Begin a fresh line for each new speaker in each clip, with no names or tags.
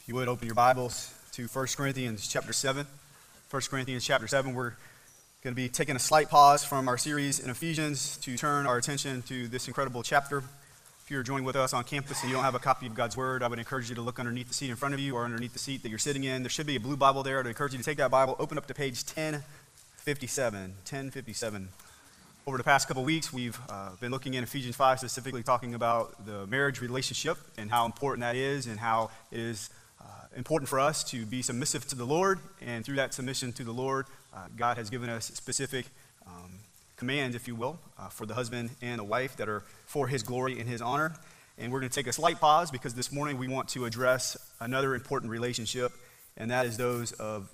you would open your Bibles to 1 Corinthians chapter 7. 1 Corinthians chapter 7, we're going to be taking a slight pause from our series in Ephesians to turn our attention to this incredible chapter. If you're joining with us on campus and you don't have a copy of God's Word, I would encourage you to look underneath the seat in front of you or underneath the seat that you're sitting in. There should be a blue Bible there. I'd encourage you to take that Bible, open up to page 1057. 1057. Over the past couple weeks, we've been looking in Ephesians 5, specifically talking about the marriage relationship and how important that is and how it is important for us to be submissive to the Lord. And through that submission to the Lord, God has given us specific commands, if you will, for the husband and the wife that are for His glory and His honor. And we're going to take a slight pause because this morning we want to address another important relationship, and that is those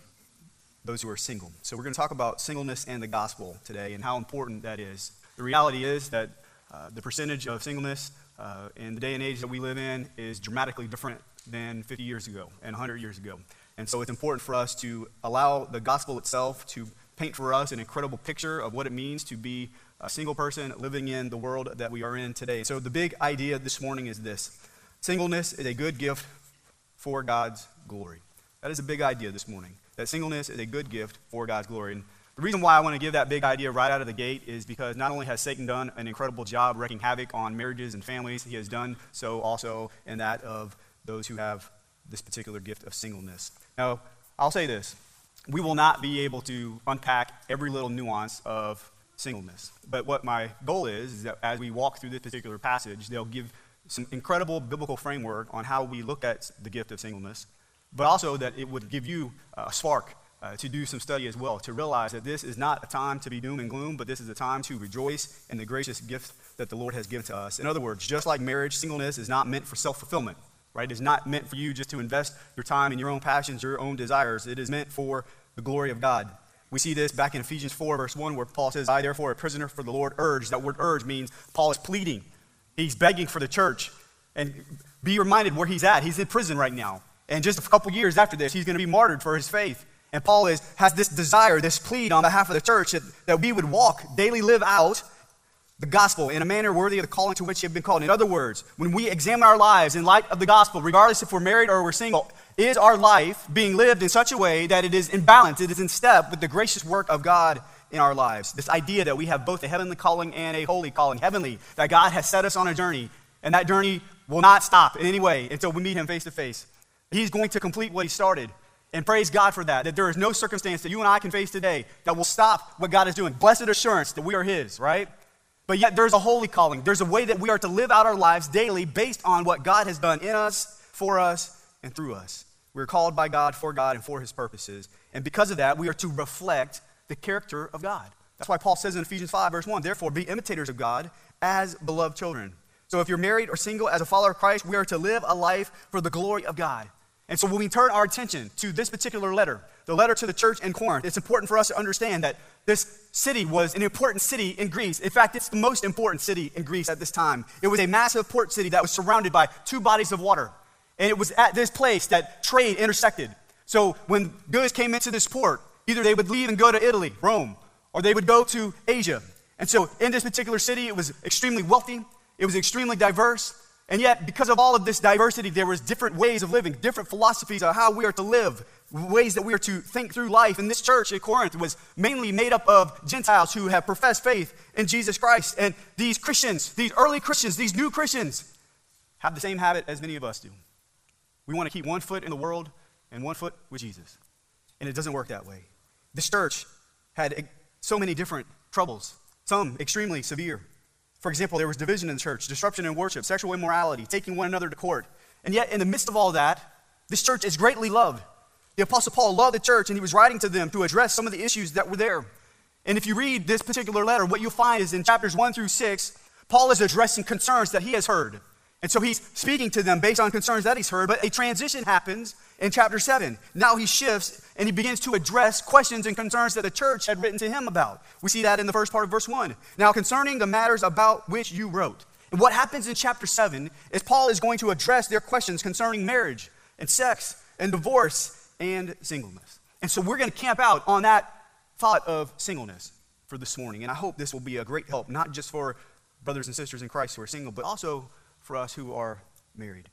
who are single. So we're going to talk about singleness and the gospel today and how important that is. The reality is that the percentage of singleness in the day and age that we live in is dramatically different than 50 years ago and 100 years ago. And so it's important for us to allow the gospel itself to paint for us an incredible picture of what it means to be a single person living in the world that we are in today. So the big idea this morning is this: singleness is a good gift for God's glory. That is a big idea this morning, that singleness is a good gift for God's glory. And the reason why I want to give that big idea right out of the gate is because not only has Satan done an incredible job wreaking havoc on marriages and families, he has done so also in that of those who have this particular gift of singleness. Now, I'll say this: we will not be able to unpack every little nuance of singleness. But what my goal is that as we walk through this particular passage, they'll give some incredible biblical framework on how we look at the gift of singleness, but also that it would give you a spark to do some study as well, to realize that this is not a time to be doom and gloom, but this is a time to rejoice in the gracious gift that the Lord has given to us. In other words, just like marriage, singleness is not meant for self-fulfillment, right? It's not meant for you just to invest your time in your own passions, your own desires. It is meant for the glory of God. We see this back in Ephesians 4, verse 1, where Paul says, "I, therefore, a prisoner for the Lord, urge." That word urge means Paul is pleading. He's begging for the church. And be reminded where he's at. He's in prison right now. And just a couple years after this, he's going to be martyred for his faith. And Paul has this desire, this plea on behalf of the church that we would walk, daily live out the gospel in a manner worthy of the calling to which you have been called. In other words, when we examine our lives in light of the gospel, regardless if we're married or we're single, is our life being lived in such a way that it is in balance, it is in step with the gracious work of God in our lives? This idea that we have both a heavenly calling and a holy calling. Heavenly, that God has set us on a journey, and that journey will not stop in any way until we meet Him face to face. He's going to complete what He started. And praise God for that there is no circumstance that you and I can face today that will stop what God is doing. Blessed assurance that we are His, right? But yet there's a holy calling. There's a way that we are to live out our lives daily based on what God has done in us, for us, and through us. We're called by God, for God, and for His purposes. And because of that, we are to reflect the character of God. That's why Paul says in Ephesians 5, verse 1, "Therefore be imitators of God as beloved children." So if you're married or single as a follower of Christ, we are to live a life for the glory of God. And so when we turn our attention to this particular letter, the letter to the church in Corinth, it's important for us to understand that this city was an important city in Greece. In fact, it's the most important city in Greece at this time. It was a massive port city that was surrounded by two bodies of water. And it was at this place that trade intersected. So when goods came into this port, either they would leave and go to Italy, Rome, or they would go to Asia. And so in this particular city, it was extremely wealthy. It was extremely diverse. And yet, because of all of this diversity, there was different ways of living, different philosophies of how we are to live, ways that we are to think through life. And this church at Corinth was mainly made up of Gentiles who have professed faith in Jesus Christ. And these Christians, these early Christians, these new Christians, have the same habit as many of us do. We want to keep one foot in the world and one foot with Jesus. And it doesn't work that way. This church had so many different troubles, some extremely severe. For example, there was division in the church, disruption in worship, sexual immorality, taking one another to court. And yet, in the midst of all that, this church is greatly loved. The Apostle Paul loved the church, and he was writing to them to address some of the issues that were there. And if you read this particular letter, what you'll find is in chapters 1 through 6, Paul is addressing concerns that he has heard. And so he's speaking to them based on concerns that he's heard, but a transition happens in chapter 7. Now he shifts and he begins to address questions and concerns that the church had written to him about. We see that in the first part of verse 1. "Now concerning the matters about which you wrote." And what happens in chapter 7 is Paul is going to address their questions concerning marriage and sex and divorce and singleness. And so we're going to camp out on that thought of singleness for this morning. And I hope this will be a great help, not just for brothers and sisters in Christ who are single, but also for us who are married.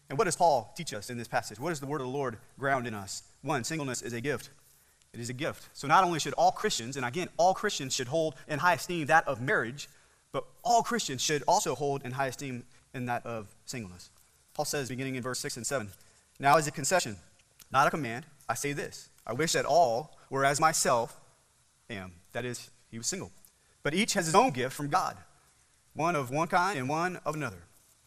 And what does Paul teach us in this passage? What does the word of the Lord ground in us? One, singleness is a gift. It is a gift. So not only should all Christians, and again, all Christians should hold in high esteem that of marriage, but all Christians should also hold in high esteem in that of singleness. Paul says, beginning in verse 6 and 7, now as a concession, not a command, I say this. I wish that all were as myself am. That is, he was single. But each has his own gift from God, one of one kind and one of another.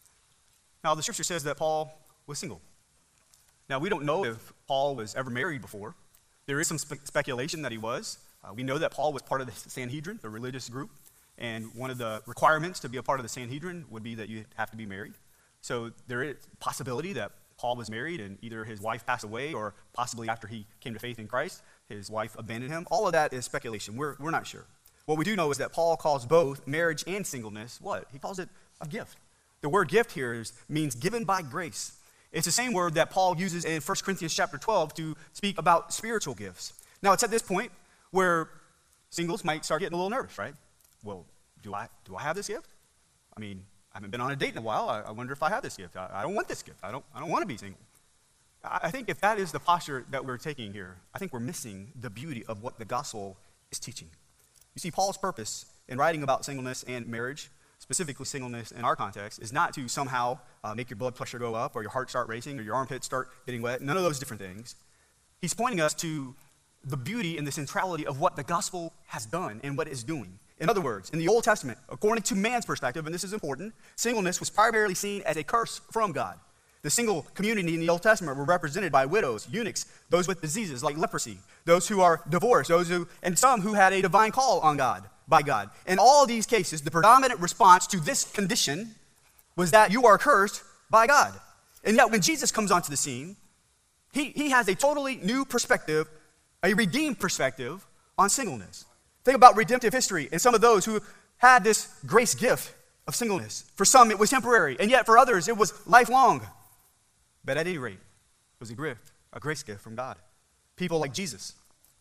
Now, the scripture says that Paul was single. Now, we don't know if Paul was ever married before. There is some speculation that he was. We know that Paul was part of the Sanhedrin, the religious group, and one of the requirements to be a part of the Sanhedrin would be that you have to be married. So there is a possibility that Paul was married and either his wife passed away or possibly after he came to faith in Christ, his wife abandoned him. All of that is speculation. We're not sure. What we do know is that Paul calls both marriage and singleness what? He calls it a gift. The word gift here means given by grace. It's the same word that Paul uses in 1 Corinthians chapter 12 to speak about spiritual gifts. Now, it's at this point where singles might start getting a little nervous, right? Well, do I have this gift? I mean, I haven't been on a date in a while. I wonder if I have this gift. I don't want this gift. I don't want to be single. I think if that is the posture that we're taking here, I think we're missing the beauty of what the gospel is teaching. You see, Paul's purpose in writing about singleness and marriage, specifically singleness in our context, is not to somehow make your blood pressure go up or your heart start racing or your armpits start getting wet. None of those different things. He's pointing us to the beauty and the centrality of what the gospel has done and what it's doing. In other words, in the Old Testament, according to man's perspective, and this is important, singleness was primarily seen as a curse from God. The single community in the Old Testament were represented by widows, eunuchs, those with diseases like leprosy, those who are divorced, and some who had a divine call on God, by God. In all these cases, the predominant response to this condition was that you are cursed by God. And yet when Jesus comes onto the scene, he has a totally new perspective, a redeemed perspective on singleness. Think about redemptive history and some of those who had this grace gift of singleness. For some, it was temporary, and yet for others, it was lifelong. But at any rate, it was a grace gift from God. People like Jesus,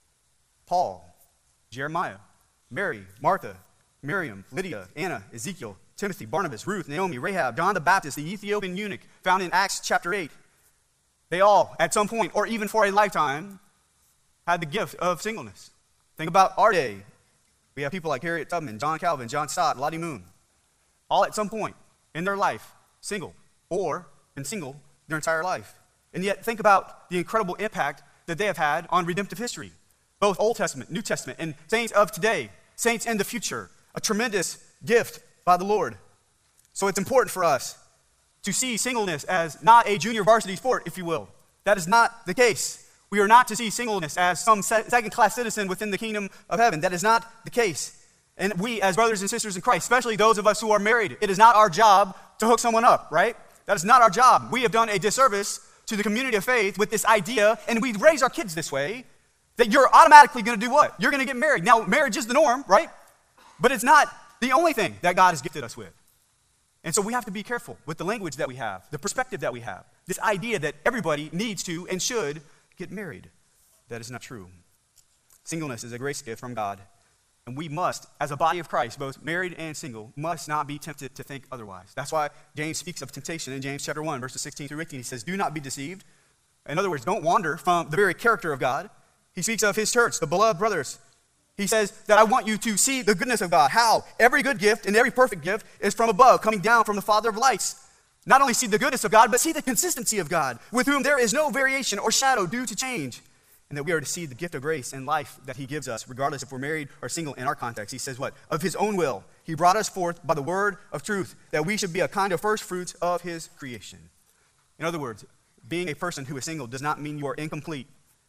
Paul, Jeremiah, Mary, Martha, Miriam, Lydia, Anna, Ezekiel, Timothy, Barnabas, Ruth, Naomi, Rahab, John the Baptist, the Ethiopian eunuch, found in Acts chapter 8. They all, at some point, or even for a lifetime, had the gift of singleness. Think about our day. We have people like Harriet Tubman, John Calvin, John Stott, Lottie Moon. All at some point in their life, single, or been single their entire life. And yet, think about the incredible impact that they have had on redemptive history. Both Old Testament, New Testament, and saints of today, saints in the future. A tremendous gift by the Lord. So it's important for us to see singleness as not a junior varsity sport, if you will. That is not the case. We are not to see singleness as some second-class citizen within the kingdom of heaven. That is not the case. And we, as brothers and sisters in Christ, especially those of us who are married, it is not our job to hook someone up, right? That is not our job. We have done a disservice to the community of faith with this idea, and we raise our kids this way, that you're automatically going to do what? You're going to get married. Now, marriage is the norm, right? But it's not the only thing that God has gifted us with. And so we have to be careful with the language that we have, the perspective that we have, this idea that everybody needs to and should get married. That is not true. Singleness is a grace gift from God, and we must, as a body of Christ, both married and single, must not be tempted to think otherwise. That's why James speaks of temptation in James chapter 1, verses 16 through 18. He says, do not be deceived. In other words, don't wander from the very character of God. He speaks of his church, the beloved brothers. He says that I want you to see the goodness of God. How? Every good gift and every perfect gift is from above, coming down from the Father of lights. Not only see the goodness of God, but see the consistency of God, with whom there is no variation or shadow due to change. And that we are to see the gift of grace and life that he gives us, regardless if we're married or single in our context. He says what? Of his own will, he brought us forth by the word of truth, that we should be a kind of first fruits of his creation. In other words, being a person who is single does not mean you are incomplete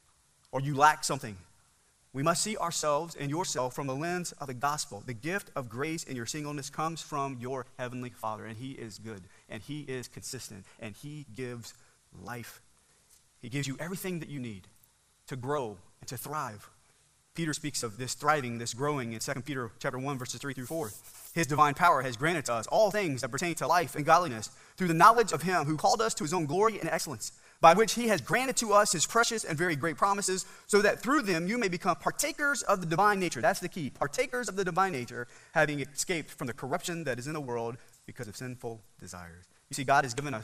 or you lack something. We must see ourselves and yourself from the lens of the gospel. The gift of grace in your singleness comes from your heavenly Father, and he is good, and he is consistent, and he gives life. He gives you everything that you need to grow and to thrive. Peter speaks of this thriving, this growing in 2 Peter chapter 1, verses 3 through 4. His divine power has granted to us all things that pertain to life and godliness through the knowledge of him who called us to his own glory and excellence, by which he has granted to us his precious and very great promises, so that through them you may become partakers of the divine nature. That's the key. Partakers of the divine nature, having escaped from the corruption that is in the world because of sinful desires. You see, God has given us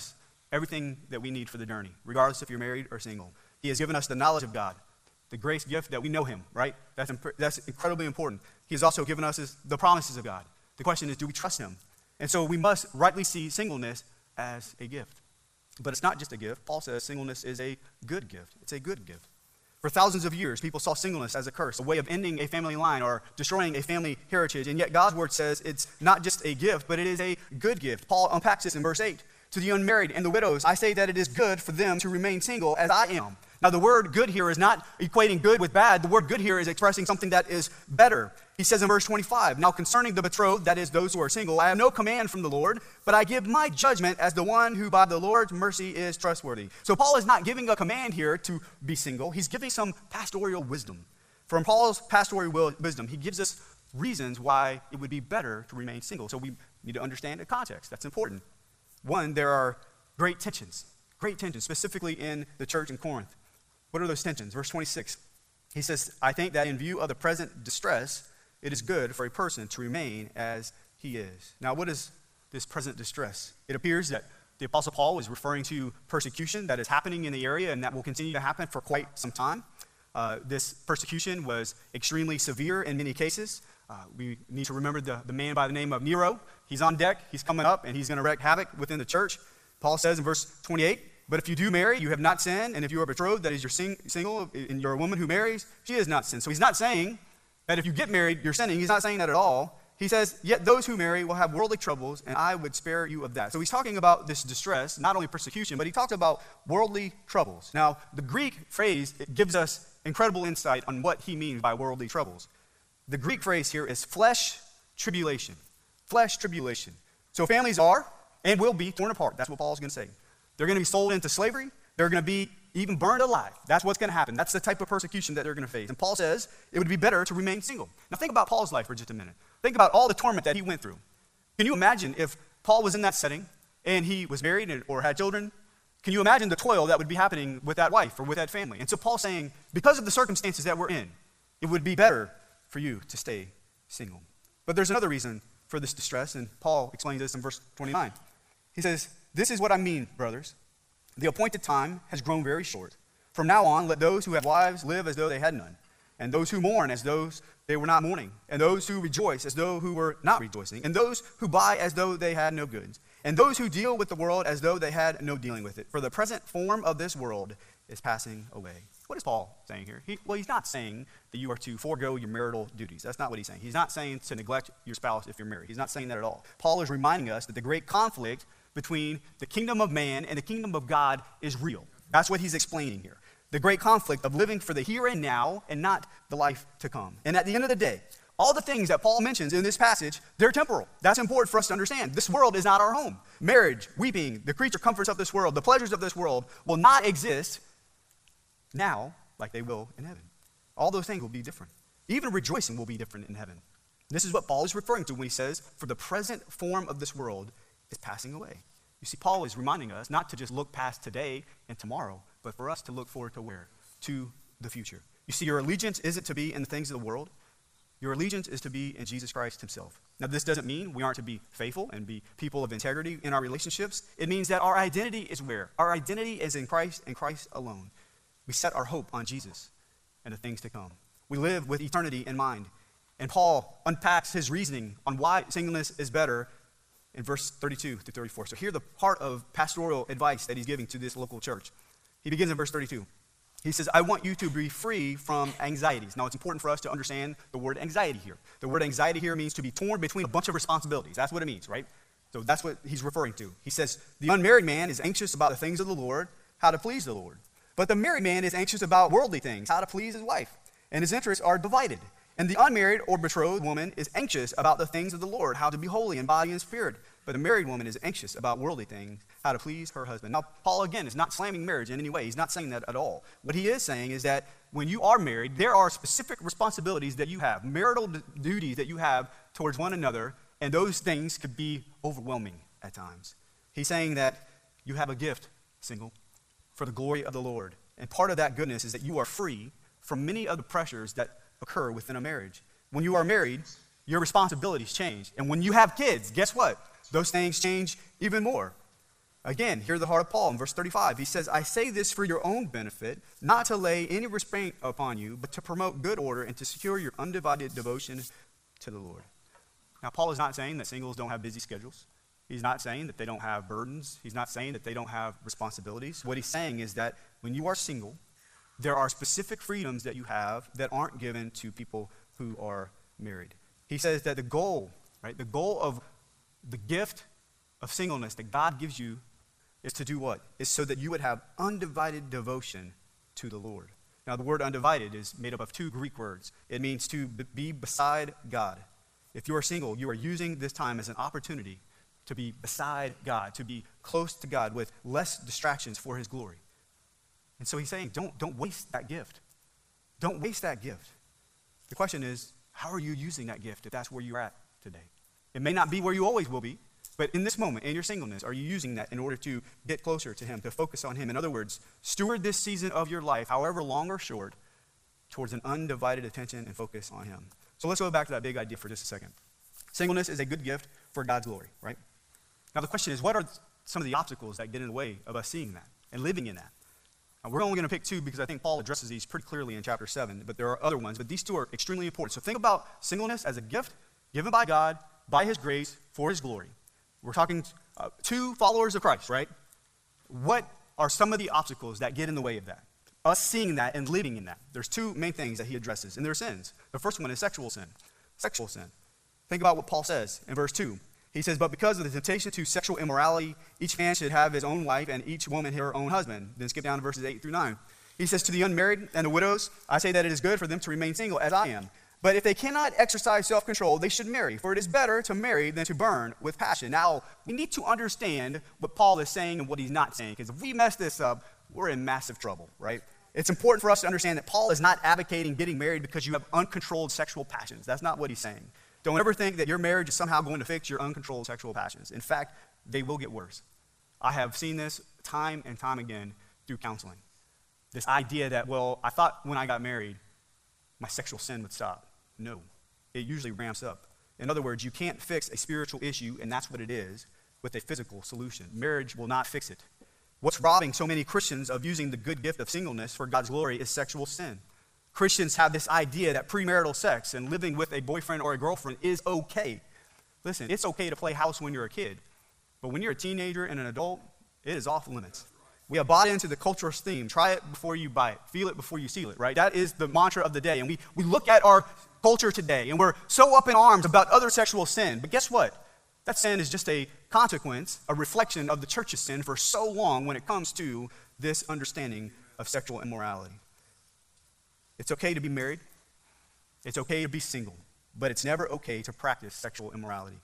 everything that we need for the journey, regardless if you're married or single. He has given us the knowledge of God, the grace gift that we know him, right? That's incredibly important. He has also given us the promises of God. The question is, do we trust him? And so we must rightly see singleness as a gift. But it's not just a gift. Paul says singleness is a good gift. It's a good gift. For thousands of years, people saw singleness as a curse, a way of ending a family line or destroying a family heritage. And yet God's word says it's not just a gift, but it is a good gift. Paul unpacks this in verse 8. To the unmarried and the widows, I say that it is good for them to remain single as I am. Now, the word good here is not equating good with bad. The word good here is expressing something that is better. He says in verse 25, now concerning the betrothed, that is those who are single, I have no command from the Lord, but I give my judgment as the one who by the Lord's mercy is trustworthy. So Paul is not giving a command here to be single. He's giving some pastoral wisdom. From Paul's pastoral wisdom, he gives us reasons why it would be better to remain single. So we need to understand the context. That's important. One, there are great tensions, specifically in the church in Corinth. What are those tensions? Verse 26, he says, I think that in view of the present distress, it is good for a person to remain as he is. Now, what is this present distress? It appears that the Apostle Paul is referring to persecution that is happening in the area and that will continue to happen for quite some time. This persecution was extremely severe in many cases. We need to remember the man by the name of Nero. He's on deck, he's coming up, and he's going to wreak havoc within the church. Paul says in verse 28, but if you do marry, you have not sinned, and if you are betrothed, that is you're single, and you're a woman who marries, she has not sinned. So he's not saying that if you get married, you're sinning. He's not saying that at all. He says, yet those who marry will have worldly troubles, and I would spare you of that. So he's talking about this distress, not only persecution, but he talks about worldly troubles. Now, the Greek phrase, it gives us incredible insight on what he means by worldly troubles. The Greek phrase here is flesh tribulation. Flesh tribulation. So families are and will be torn apart. That's what Paul's going to say. They're going to be sold into slavery. They're going to be even burned alive. That's what's going to happen. That's the type of persecution that they're going to face. And Paul says it would be better to remain single. Now think about Paul's life for just a minute. Think about all the torment that he went through. Can you imagine if Paul was in that setting and he was married or had children? Can you imagine the toil that would be happening with that wife or with that family? And so Paul's saying, because of the circumstances that we're in, it would be better for you to stay single. But there's another reason for this distress, and Paul explains this in verse 29. He says, this is what I mean, brothers. The appointed time has grown very short. From now on, let those who have wives live as though they had none, and those who mourn as those they were not mourning, and those who rejoice as though who were not rejoicing, and those who buy as though they had no goods, and those who deal with the world as though they had no dealing with it. For the present form of this world is passing away. What is Paul saying here? He's not saying that you are to forego your marital duties. That's not what he's saying. He's not saying to neglect your spouse if you're married. He's not saying that at all. Paul is reminding us that the great conflict between the kingdom of man and the kingdom of God is real. That's what he's explaining here. The great conflict of living for the here and now and not the life to come. And at the end of the day, all the things that Paul mentions in this passage, they're temporal. That's important for us to understand. This world is not our home. Marriage, weeping, the creature comforts of this world, the pleasures of this world will not exist now like they will in heaven. All those things will be different. Even rejoicing will be different in heaven. This is what Paul is referring to when he says, for the present form of this world is passing away. You see, Paul is reminding us not to just look past today and tomorrow, but for us to look forward to where? To the future. You see, your allegiance isn't to be in the things of the world. Your allegiance is to be in Jesus Christ himself. Now, this doesn't mean we aren't to be faithful and be people of integrity in our relationships. It means that our identity is where? Our identity is in Christ and Christ alone. We set our hope on Jesus and the things to come. We live with eternity in mind. And Paul unpacks his reasoning on why singleness is better in verse 32 to 34. So hear the part of pastoral advice that he's giving to this local church. He begins in verse 32. He says, I want you to be free from anxieties. Now, it's important for us to understand the word anxiety here. The word anxiety here means to be torn between a bunch of responsibilities. That's what it means, right? So that's what he's referring to. He says, the unmarried man is anxious about the things of the Lord, how to please the Lord. But the married man is anxious about worldly things, how to please his wife. And his interests are divided. And the unmarried or betrothed woman is anxious about the things of the Lord, how to be holy in body and spirit. But the married woman is anxious about worldly things, how to please her husband. Now, Paul, again, is not slamming marriage in any way. He's not saying that at all. What he is saying is that when you are married, there are specific responsibilities that you have, marital duties that you have towards one another, and those things could be overwhelming at times. He's saying that you have a gift, single, for the glory of the Lord. And part of that goodness is that you are free from many of the pressures that occur within a marriage. When you are married, your responsibilities change. And when you have kids, guess what? Those things change even more. Again, hear the heart of Paul in verse 35. He says, I say this for your own benefit, not to lay any restraint upon you, but to promote good order and to secure your undivided devotion to the Lord. Now, Paul is not saying that singles don't have busy schedules. He's not saying that they don't have burdens. He's not saying that they don't have responsibilities. What he's saying is that when you are single, there are specific freedoms that you have that aren't given to people who are married. He says that the goal of the gift of singleness that God gives you is to do what? Is so that you would have undivided devotion to the Lord. Now, the word undivided is made up of two Greek words. It means to be beside God. If you are single, you are using this time as an opportunity to be beside God, to be close to God with less distractions for his glory. And so he's saying, don't waste that gift. Don't waste that gift. The question is, how are you using that gift if that's where you're at today? It may not be where you always will be, but in this moment, in your singleness, are you using that in order to get closer to him, to focus on him? In other words, steward this season of your life, however long or short, towards an undivided attention and focus on him. So let's go back to that big idea for just a second. Singleness is a good gift for God's glory, right? Now the question is, what are some of the obstacles that get in the way of us seeing that and living in that? Now, we're only going to pick two because I think Paul addresses these pretty clearly in chapter 7, but there are other ones, but these two are extremely important. So think about singleness as a gift given by God, by his grace, for his glory. We're talking two followers of Christ, right? What are some of the obstacles that get in the way of that? Us seeing that and living in that. There's two main things that he addresses, and they're sins. The first one is sexual sin. Sexual sin. Think about what Paul says in verse 2. He says, but because of the temptation to sexual immorality, each man should have his own wife and each woman her own husband. Then skip down to verses 8 through 9. He says, to the unmarried and the widows, I say that it is good for them to remain single as I am. But if they cannot exercise self-control, they should marry, for it is better to marry than to burn with passion. Now, we need to understand what Paul is saying and what he's not saying, because if we mess this up, we're in massive trouble, right? It's important for us to understand that Paul is not advocating getting married because you have uncontrolled sexual passions. That's not what he's saying. Don't ever think that your marriage is somehow going to fix your uncontrolled sexual passions. In fact, they will get worse. I have seen this time and time again through counseling. This idea that, well, I thought when I got married, my sexual sin would stop. No, it usually ramps up. In other words, you can't fix a spiritual issue, and that's what it is, with a physical solution. Marriage will not fix it. What's robbing so many Christians of using the good gift of singleness for God's glory is sexual sin. Christians have this idea that premarital sex and living with a boyfriend or a girlfriend is okay. Listen, it's okay to play house when you're a kid, but when you're a teenager and an adult, it is off limits. We have bought into the culture's theme. Try it before you buy it. Feel it before you seal it, right? That is the mantra of the day. And we look at our culture today, and we're so up in arms about other sexual sin. But guess what? That sin is just a consequence, a reflection of the church's sin for so long when it comes to this understanding of sexual immorality. It's okay to be married. It's okay to be single. But it's never okay to practice sexual immorality.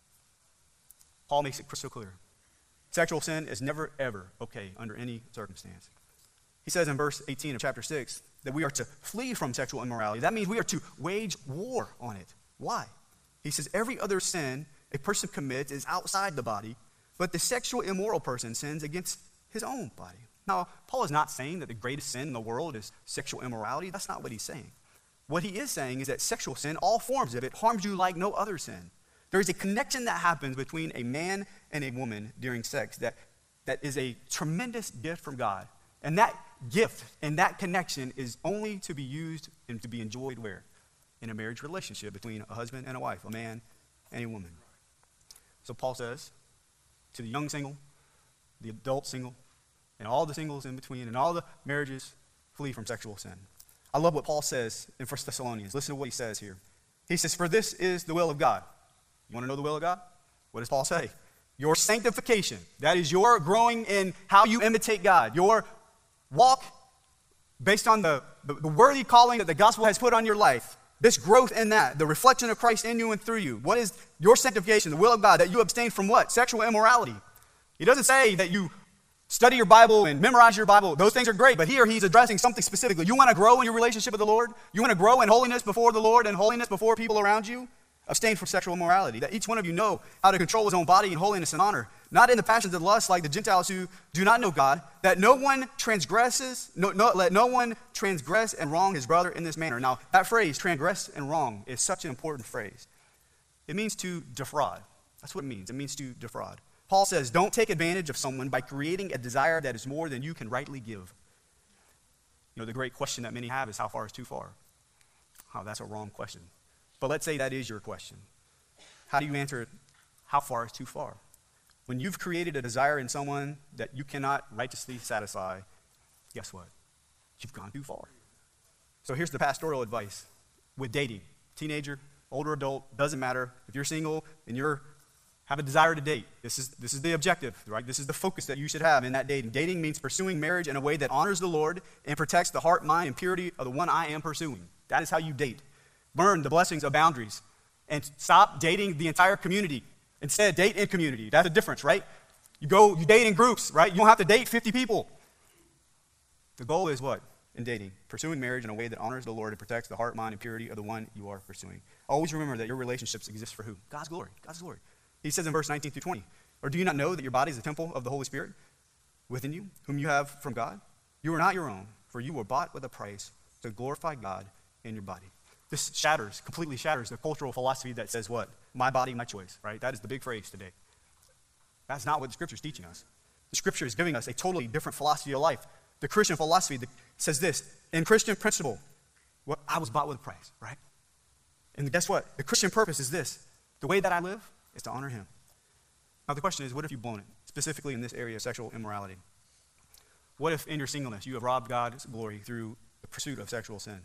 Paul makes it crystal clear. Sexual sin is never, ever okay under any circumstance. He says in verse 18 of chapter 6 that we are to flee from sexual immorality. That means we are to wage war on it. Why? He says every other sin a person commits is outside the body, but the sexual immoral person sins against his own body. Now, Paul is not saying that the greatest sin in the world is sexual immorality. That's not what he's saying. What he is saying is that sexual sin, all forms of it, harms you like no other sin. There is a connection that happens between a man and a woman during sex that is a tremendous gift from God. And that gift and that connection is only to be used and to be enjoyed where? In a marriage relationship between a husband and a wife, a man and a woman. So Paul says to the young single, the adult single, and all the singles in between, and all the marriages, flee from sexual sin. I love what Paul says in 1 Thessalonians. Listen to what he says here. He says, for this is the will of God. You want to know the will of God? What does Paul say? Your sanctification. That is your growing in how you imitate God. Your walk based on the worthy calling that the gospel has put on your life. This growth in that, the reflection of Christ in you and through you. What is your sanctification, the will of God? That you abstain from what? Sexual immorality. He doesn't say that you study your Bible and memorize your Bible. Those things are great, but here he's addressing something specifically. You want to grow in your relationship with the Lord? You want to grow in holiness before the Lord and holiness before people around you? Abstain from sexual immorality. That each one of you know how to control his own body in holiness and honor, not in the passions of lust like the Gentiles who do not know God. That no one transgresses, let no one transgress and wrong his brother in this manner. Now, that phrase, transgress and wrong, is such an important phrase. It means to defraud. That's what it means. It means to defraud. Paul says, don't take advantage of someone by creating a desire that is more than you can rightly give. You know, the great question that many have is, how far is too far? Oh, that's a wrong question. But let's say that is your question. How do you answer it? How far is too far? When you've created a desire in someone that you cannot righteously satisfy, guess what? You've gone too far. So here's the pastoral advice with dating. Teenager, older adult, doesn't matter. If you're single and you have a desire to date, this is the objective, right? This is the focus that you should have in that dating. Dating means pursuing marriage in a way that honors the Lord and protects the heart, mind, and purity of the one I am pursuing. That is how you date. Learn the blessings of boundaries and stop dating the entire community. Instead, date in community. That's the difference, right? You date in groups, right? You don't have to date 50 people. The goal is what in dating? Pursuing marriage in a way that honors the Lord and protects the heart, mind, and purity of the one you are pursuing. Always remember that your relationships exist for who? God's glory. God's glory. He says in verse 19 through 20, or do you not know that your body is a temple of the Holy Spirit within you, whom you have from God? You are not your own, for you were bought with a price to glorify God in your body. This completely shatters the cultural philosophy that says what? My body, my choice, right? That is the big phrase today. That's not what the Scripture is teaching us. The Scripture is giving us a totally different philosophy of life. The Christian philosophy says this, in Christian principle, well, I was bought with a price, right? And guess what? The Christian purpose is this. The way that I live is to honor him. Now the question is, what if you've blown it, specifically in this area of sexual immorality? What if in your singleness you have robbed God's glory through the pursuit of sexual sin?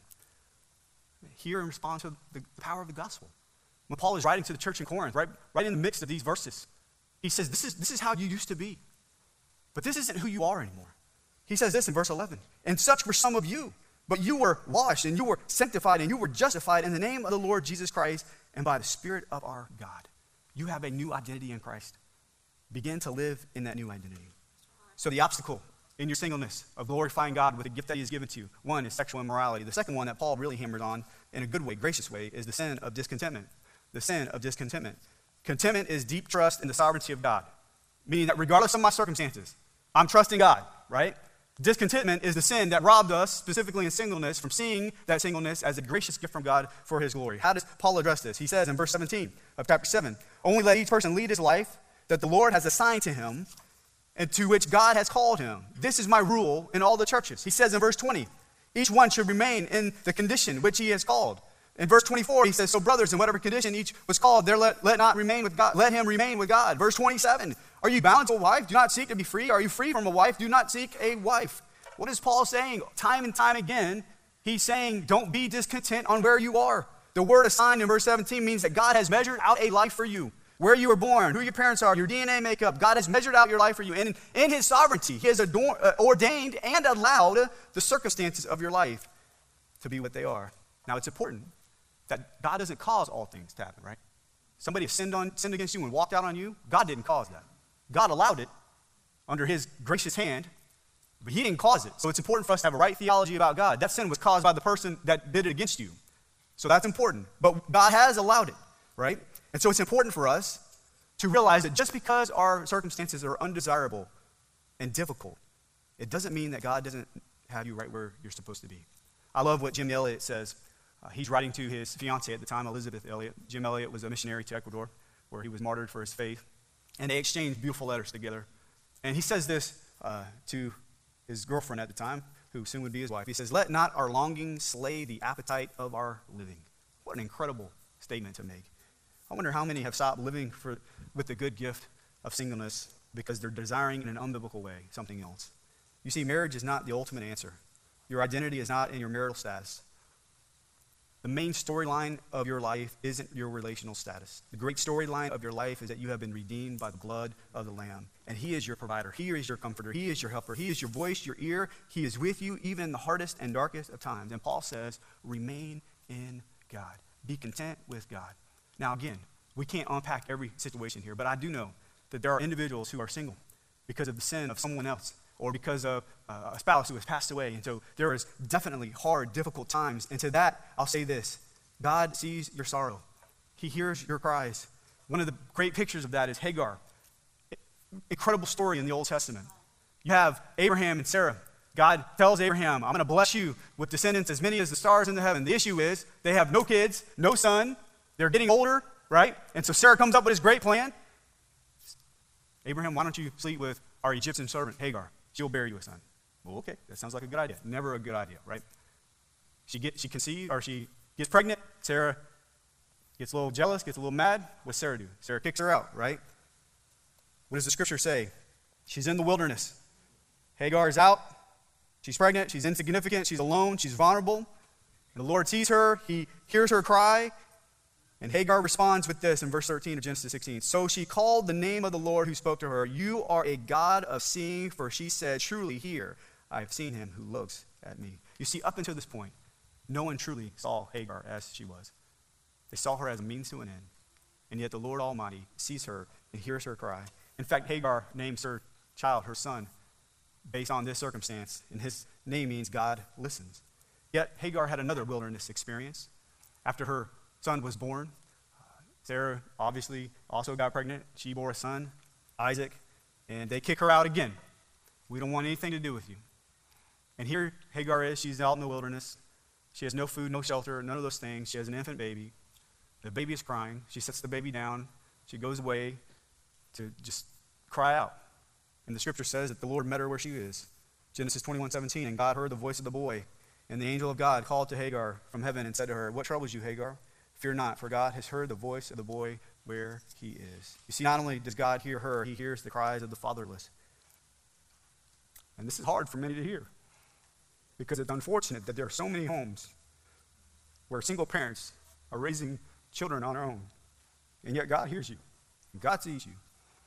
Hear and respond to the power of the gospel. When Paul is writing to the church in Corinth, right in the midst of these verses, he says, this is how you used to be. But this isn't who you are anymore. He says this in verse 11, and such were some of you, but you were washed and you were sanctified and you were justified in the name of the Lord Jesus Christ and by the Spirit of our God. You have a new identity in Christ. Begin to live in that new identity. So the obstacle in your singleness of glorifying God with the gift that he has given to you, one is sexual immorality. The second one that Paul really hammers on in a good way, gracious way, is the sin of discontentment. The sin of discontentment. Contentment is deep trust in the sovereignty of God, meaning that regardless of my circumstances, I'm trusting God, right? Discontentment is the sin that robbed us, specifically in singleness, from seeing that singleness as a gracious gift from God for his glory. How does Paul address this? He says in verse 17 of chapter 7, only let each person lead his life that the Lord has assigned to him and to which God has called him. This is my rule in all the churches. He says in verse 20, each one should remain in the condition which he has called. In verse 24, he says, so brothers, in whatever condition each was called, there let not remain with God. Let him remain with God. Verse 27, are you bound to a wife? Do not seek to be free. Are you free from a wife? Do not seek a wife. What is Paul saying? Time and time again, he's saying, don't be discontent on where you are. The word assigned in verse 17 means that God has measured out a life for you. Where you were born, who your parents are, your DNA makeup, God has measured out your life for you. And in his sovereignty, he has ordained and allowed the circumstances of your life to be what they are. Now, it's important that God doesn't cause all things to happen, right? Somebody sinned against you and walked out on you. God didn't cause that. God allowed it under his gracious hand, but he didn't cause it. So it's important for us to have a right theology about God. That sin was caused by the person that did it against you. So that's important. But God has allowed it, right? And so it's important for us to realize that just because our circumstances are undesirable and difficult, it doesn't mean that God doesn't have you right where you're supposed to be. I love what Jim Elliot says. He's writing to his fiancée at the time, Elizabeth Elliot. Jim Elliot was a missionary to Ecuador where he was martyred for his faith. And they exchanged beautiful letters together. And he says this to his girlfriend at the time, who soon would be his wife. He says, let not our longing slay the appetite of our living. What an incredible statement to make. I wonder how many have stopped living with the good gift of singleness because they're desiring in an unbiblical way something else. You see, marriage is not the ultimate answer. Your identity is not in your marital status. The main storyline of your life isn't your relational status. The great storyline of your life is that you have been redeemed by the blood of the Lamb. And he is your provider. He is your comforter. He is your helper. He is your voice, your ear. He is with you even in the hardest and darkest of times. And Paul says, remain in God. Be content with God. Now again, we can't unpack every situation here, but I do know that there are individuals who are single because of the sin of someone else or because of a spouse who has passed away. And so there is definitely hard, difficult times. And to that, I'll say this. God sees your sorrow. He hears your cries. One of the great pictures of that is Hagar. Incredible story in the Old Testament. You have Abraham and Sarah. God tells Abraham, I'm going to bless you with descendants as many as the stars in the heaven. The issue is they have no kids, no son. They're getting older, right? And so Sarah comes up with this great plan. Abraham, why don't you sleep with our Egyptian servant, Hagar? She'll bear you a son. Well, okay, that sounds like a good idea. Never a good idea, right? She conceives, or she gets pregnant. Sarah gets a little jealous, gets a little mad. What's Sarah do? Sarah kicks her out, right? What does the scripture say? She's in the wilderness. Hagar is out. She's pregnant. She's insignificant. She's alone. She's vulnerable. And the Lord sees her. He hears her cry. And Hagar responds with this in verse 13 of Genesis 16. So she called the name of the Lord who spoke to her. You are a God of seeing, for she said, truly here I have seen him who looks at me. You see, up until this point, no one truly saw Hagar as she was. They saw her as a means to an end. And yet the Lord Almighty sees her and hears her cry. In fact, Hagar names her child, her son, based on this circumstance. And his name means God listens. Yet Hagar had another wilderness experience. After her son was born, Sarah obviously also got pregnant. She bore a son, Isaac, and they kick her out again. We don't want anything to do with you. And here Hagar is. She's out in the wilderness. She has no food, no shelter, none of those things. She has an infant baby. The baby is crying. She sets the baby down. She goes away to just cry out. And the scripture says that the Lord met her where she is. Genesis 21:17, and God heard the voice of the boy. And the angel of God called to Hagar from heaven and said to her, what troubles you, Hagar? Fear not, for God has heard the voice of the boy where he is. You see, not only does God hear her, he hears the cries of the fatherless. And this is hard for many to hear, because it's unfortunate that there are so many homes where single parents are raising children on their own, and yet God hears you, and God sees you.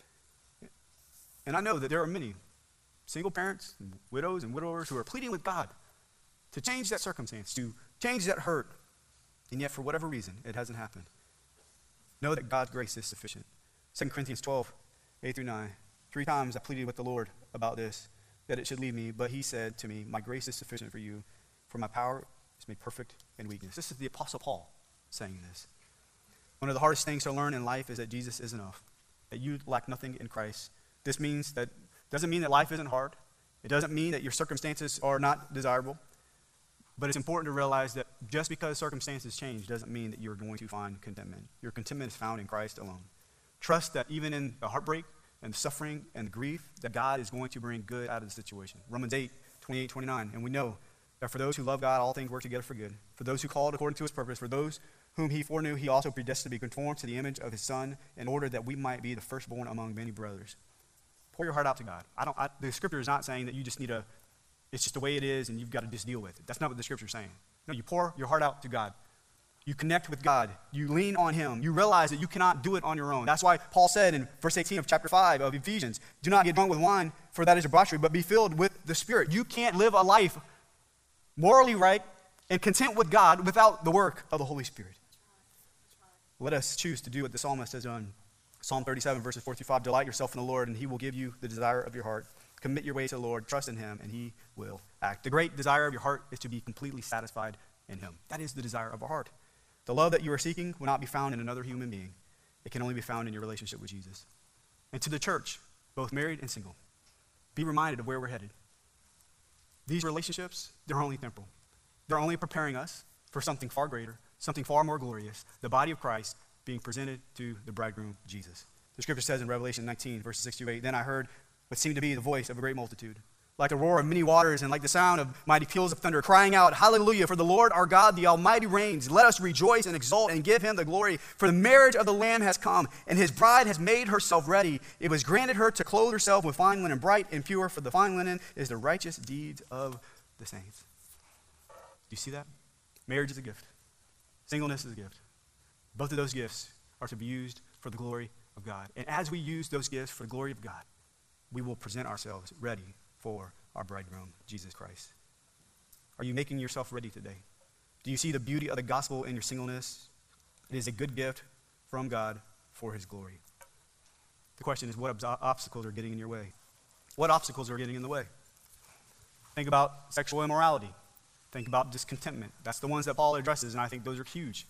And I know that there are many single parents, and widows and widowers who are pleading with God to change that circumstance, to change that hurt, and yet for whatever reason, it hasn't happened. Know that God's grace is sufficient. 2 Corinthians 12:8-9. 3 times I pleaded with the Lord about this, that it should leave me, but he said to me, my grace is sufficient for you, for my power is made perfect in weakness. This is the Apostle Paul saying this. One of the hardest things to learn in life is that Jesus is enough, that you lack nothing in Christ. This doesn't mean that life isn't hard. It doesn't mean that your circumstances are not desirable. But it's important to realize that just because circumstances change doesn't mean that you're going to find contentment. Your contentment is found in Christ alone. Trust that even in the heartbreak and the suffering and the grief, that God is going to bring good out of the situation. Romans 8:28-29. And we know that for those who love God, all things work together for good. For those who called according to his purpose, for those whom he foreknew, he also predestined to be conformed to the image of his Son, in order that we might be the firstborn among many brothers. Pour your heart out to God. The scripture is not saying that you just need it's just the way it is and you've got to just deal with it. That's not what the scripture is saying. No, you pour your heart out to God. You connect with God. You lean on him. You realize that you cannot do it on your own. That's why Paul said in verse 18 of chapter 5 of Ephesians, do not get drunk with wine, for that is debauchery, but be filled with the Spirit. You can't live a life morally right and content with God without the work of the Holy Spirit. Let us choose to do what the psalmist has done. Psalm 37, verses 4-5, delight yourself in the Lord, and he will give you the desire of your heart. Commit your way to the Lord, trust in him, and he will act. The great desire of your heart is to be completely satisfied in him. That is the desire of our heart. The love that you are seeking will not be found in another human being. It can only be found in your relationship with Jesus. And to the church, both married and single, be reminded of where we're headed. These relationships, they're only temporal. They're only preparing us for something far greater, something far more glorious, the body of Christ being presented to the bridegroom, Jesus. The scripture says in Revelation 19, verses 6-8, then I heard what seemed to be the voice of a great multitude, like the roar of many waters and like the sound of mighty peals of thunder, crying out, hallelujah, for the Lord our God, the Almighty reigns. Let us rejoice and exult and give him the glory, for the marriage of the Lamb has come, and his bride has made herself ready. It was granted her to clothe herself with fine linen, bright and pure, for the fine linen is the righteous deeds of the saints. Do you see that? Marriage is a gift. Singleness is a gift. Both of those gifts are to be used for the glory of God. And as we use those gifts for the glory of God, we will present ourselves ready for our bridegroom, Jesus Christ. Are you making yourself ready today? Do you see the beauty of the gospel in your singleness? It is a good gift from God for his glory. The question is, what obstacles are getting in your way? What obstacles are getting in the way? Think about sexual immorality. Think about discontentment. That's the ones that Paul addresses, and I think those are huge.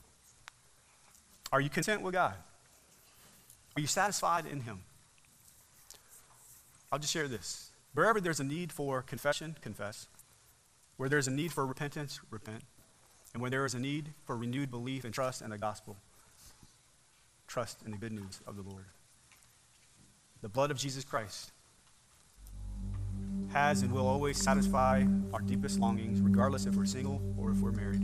Are you content with God? Are you satisfied in him? I'll just share this. Wherever there's a need for confession, confess. Where there's a need for repentance, repent. And where there is a need for renewed belief and trust in the gospel, trust in the good news of the Lord. the blood of Jesus Christ has and will always satisfy our deepest longings, regardless if we're single or if we're married.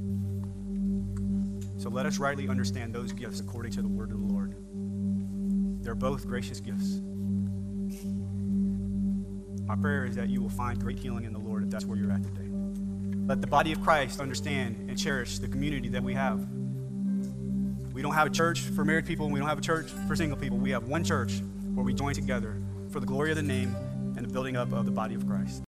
So let us rightly understand those gifts according to the word of the Lord. They're both gracious gifts. My prayer is that you will find great healing in the Lord if that's where you're at today. Let the body of Christ understand and cherish the community that we have. We don't have a church for married people, and we don't have a church for single people. We have one church where we join together for the glory of the name and the building up of the body of Christ.